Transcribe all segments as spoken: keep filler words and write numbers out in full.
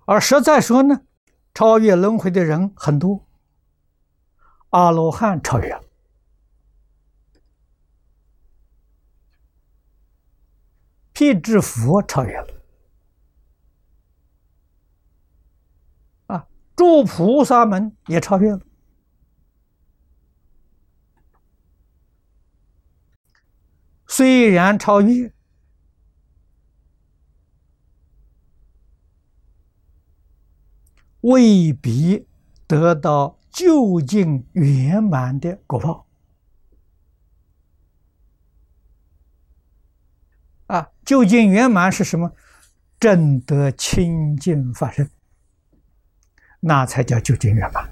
而实在说呢，超越轮回的人很多，阿罗汉超越了，辟支佛超越了，啊，诸菩萨们也超越了。虽然超越，未必得到究竟圆满的果报啊！究竟圆满是什么？证得清净法身，那才叫究竟圆满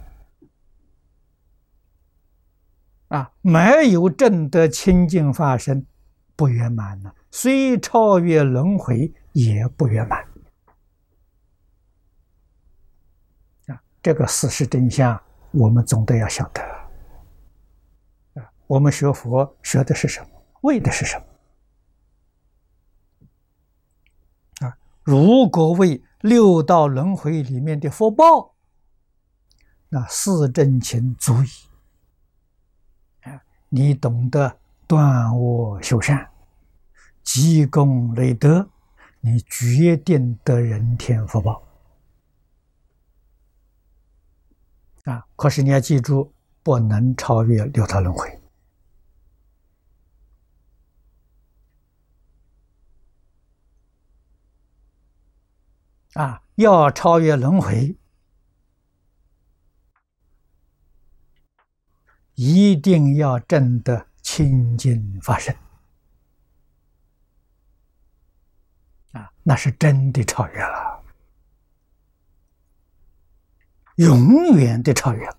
啊！没有证得清净法身，不圆满了，虽超越轮回也不圆满啊！这个事实真相，我们总得要晓得啊！我们学佛学的是什么？为的是什么？啊！如果为六道轮回里面的福报，那四正勤足矣啊！你懂得断恶修善，积功累德，你决定得人天福报啊！可是你要记住，不能超越六道轮回啊！要超越轮回，一定要证得清净法身啊！那是真的超越了，永远的超越了。